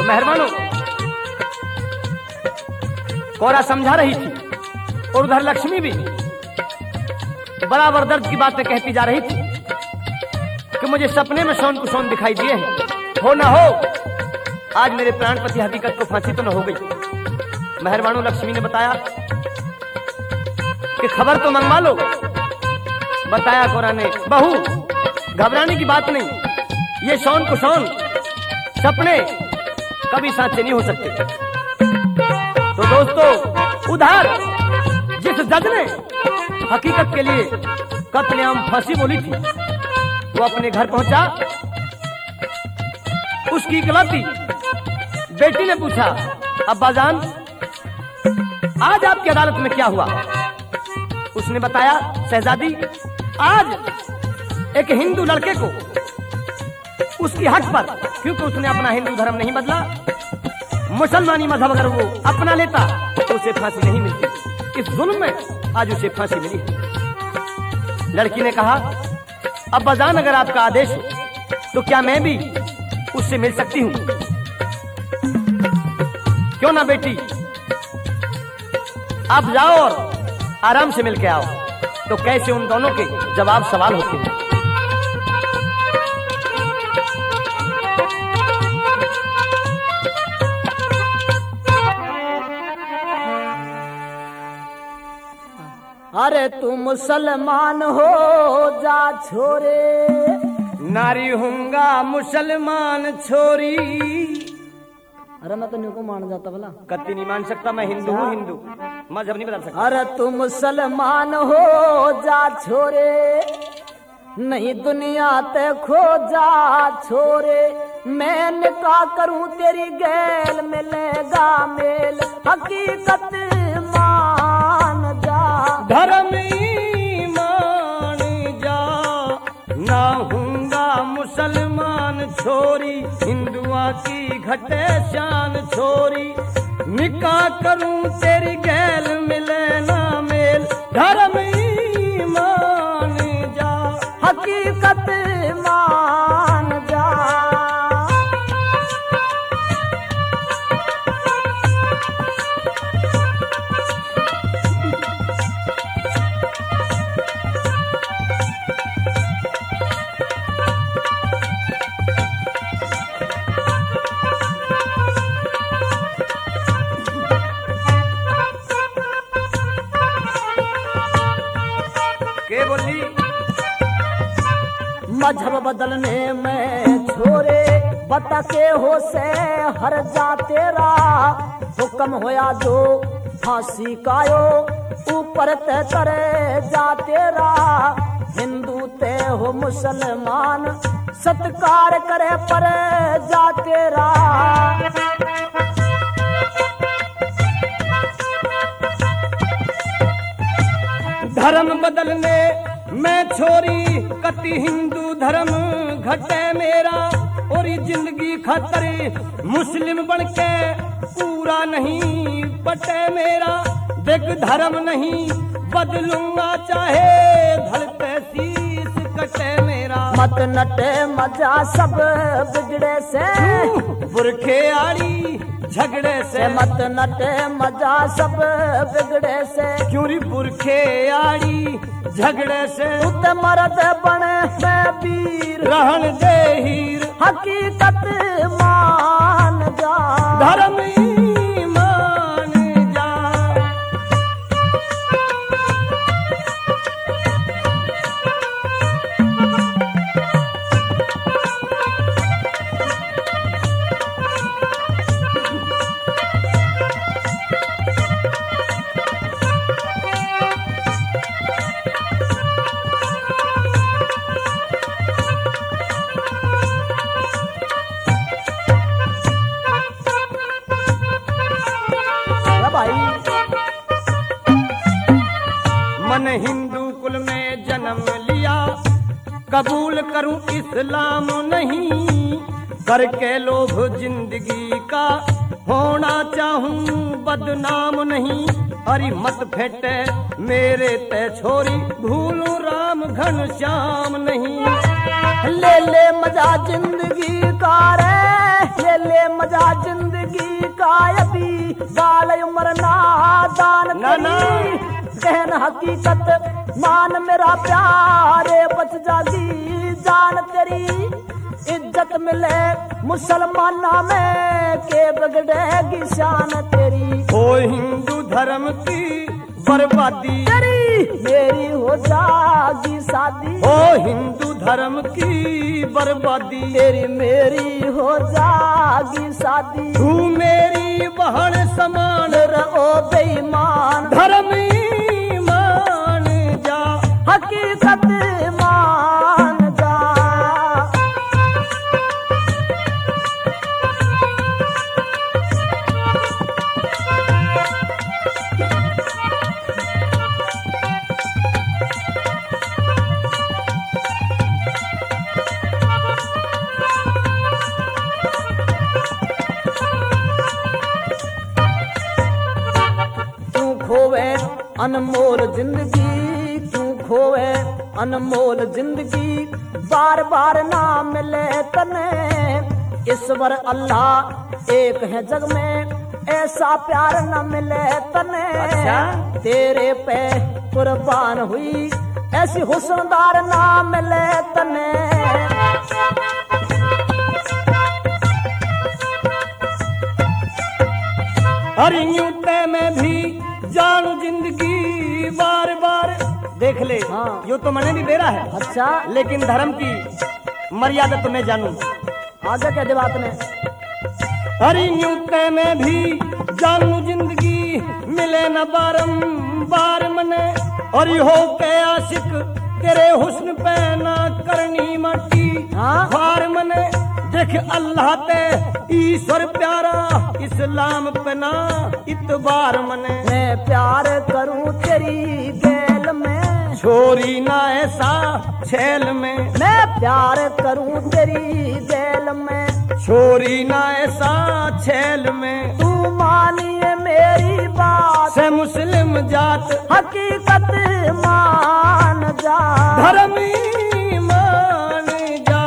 मेहरबानो कोरा समझा रही थी और उधर लक्ष्मी भी बराबर दर्द की बातें कहती जा रही थी कि मुझे सपने में सोन कुसोन दिखाई दिए हैं। हो ना हो आज मेरे प्राणपति हकीकत को फांसी तो न हो गई। मेहरबानो लक्ष्मी ने बताया कि खबर तो मंगवा लो। बताया कोरा ने, बहू घबराने की बात नहीं, ये सोन कुसोन सपने कभी साचे नहीं हो सकते। तो दोस्तों उधर जिस जज ने हकीकत के लिए कत्लेआम फांसी बोली थी वो अपने घर पहुंचा। उसकी इकलौती बेटी ने पूछा, अब्बाजान आज आपकी अदालत में क्या हुआ? उसने बताया, शहजादी आज एक हिंदू लड़के को उसकी हक पर, क्योंकि उसने अपना हिंदू धर्म नहीं बदला, मुसलमानी मजहब अगर वो अपना लेता तो उसे फांसी नहीं मिलती। इस जुल्म में आज उसे फांसी मिली। लड़की ने कहा, अब्बाजान अगर आपका आदेश हो तो क्या मैं भी उससे मिल सकती हूँ? क्यों ना बेटी, आप जाओ और आराम से मिल के आओ। तो कैसे उन दोनों के जवाब सवाल होते हैं। अरे तू मुसलमान हो जा छोरे, नारी हूंगा मुसलमान छोरी। अरे मैं तो नहीं को मान जाता भला, कत्ती नहीं मान सकता, मैं हिंदू हूँ, हिंदू मजहब नहीं बदल सकता। अरे तू मुसलमान हो जा छोरे, नहीं दुनिया ते खो जा छोरे, मैं निकाह करूं तेरी गैल मिलेगा मेल, हकीकत मान जा, धर्म मान जा, ना हूंगा मुसलमान छोरी, हिंदुआ की घटे शान छोरी, निकाह करूं तेरी गैल मिले ना मेल, धर्म मान जा, हकीकत मान जा। के बोली मजहब बदलने में छोरे, बता के हो से हर जा तेरा, हुक्म होया जो फांसी कायो, ऊपर ते करे जा तेरा, हिंदू ते हो मुसलमान, सत्कार करे पर जा तेरा। धर्म बदलने मैं छोरी, कति हिंदू धर्म घटे मेरा, और ये जिंदगी खतरे मुस्लिम बनके पूरा नहीं बटे मेरा, देख धर्म नहीं बदलूंगा चाहे धड़ते शीश कटे मेरा, मत नटे मजा सब बिगड़े से, बुरखे आड़ी झगड़े से, मत नटे मजा सब बिगड़े से, क्यों री बुरखे आड़ी झगड़े से, उत मर्द बने मैं वीर, रहन दे हीर, हकीकत मान जा, धर्म मान जा। मन हिंदू कुल में जन्म लिया, कबूल करूं इस्लाम नहीं, करके लोभ जिंदगी का होना चाहूं बदनाम नहीं, अरे मत फेंटे मेरे ते छोरी, भूलूं राम घनश्याम नहीं, ले ले मजा जिंदगी का रे, ले ले मजा जिंदगी का अभी बाल उम्र नादान ना, ना। कहन हकीकत मान मेरा प्यारे बच जागी जान तेरी इज्जत मिले मुसलमाना में के बिगड़ेगी शान तेरी ओ हिंदू धर्म की बर्बादी तेरी मेरी हो जागी शादी ओ हिंदू धर्म की बर्बादी तेरी मेरी हो जागी शादी तू मेरी बहन समान रहो बेईमान धर्म मान जा हकीकत मान जा खोवे अनमोल जिंदगी तू खोवे अनमोल जिंदगी बार बार ना मिले तने ईश्वर अल्लाह एक है जग में ऐसा प्यार न मिले तने अच्छा? तेरे पे कुर्बान हुई ऐसी हुस्नदार ना मिले तने अरे यूं ते में भी जानू जिंदगी बार बार देख ले। हाँ। यूं तो मैंने भी बेरा है अच्छा लेकिन धर्म की मर्यादा तो मैं जानू। आगे कह दे बात में अरे यूं ते में भी जानू जिंदगी मिले न बारंबार मने और हो के आशिक तेरे हुस्न पे ना करनी मटी हाँ? हार मने देख अल्लाह ते ईश्वर प्यारा इस्लाम पे ना इतबार मने मैं प्यार करूं तेरी गैल में छोरी ना ऐसा छेल में मैं प्यार करूं तेरी गैल में छोरी ना ऐसा छेल में तू मानिए मेरी बात से मुस्लिम जात हकीकत मान जा धर्म मान जा।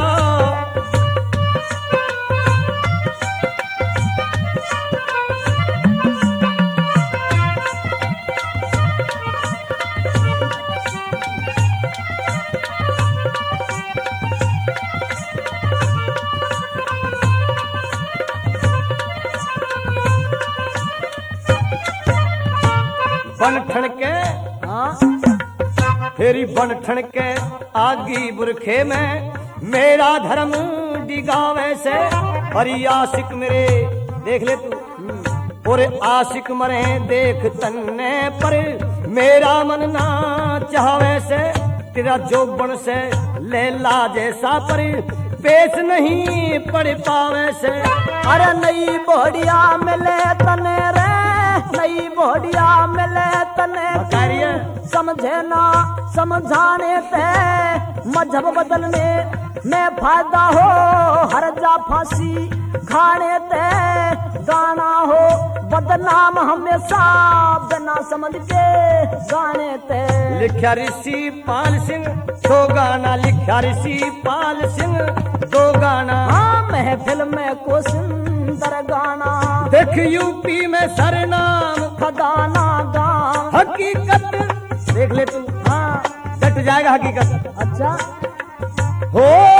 बन ठणके हाँ? फेरी बन ठणके आगी बुरखे में मेरा धर्म डिगावे से और ये आशिक मेरे देख ले तू और आशिक मरे देख तन्ने पर मेरा मन ना चाहवे से तेरा जोबन से लैला जैसा पर पेश नहीं पड़ पावे से अरे नई बोडिया मिले तने रे नई बोडिया मिले तने बताइए। समझे ना समझाने पे मजहब बदलने में फायदा हो हर जा फांसी खाने ते गाना हो बदनाम हमेशा बिना समझ के गाने ते लिखा ऋषि पाल सिंह दो गाना लिखा ऋषि पाल सिंह दो गाना हाँ महफिल में को सुंदर गाना देख यूपी में सरनाम खदाना गाँव हकीकत देख ले तू हाँ कट जाएगा हकीकत अच्छा हो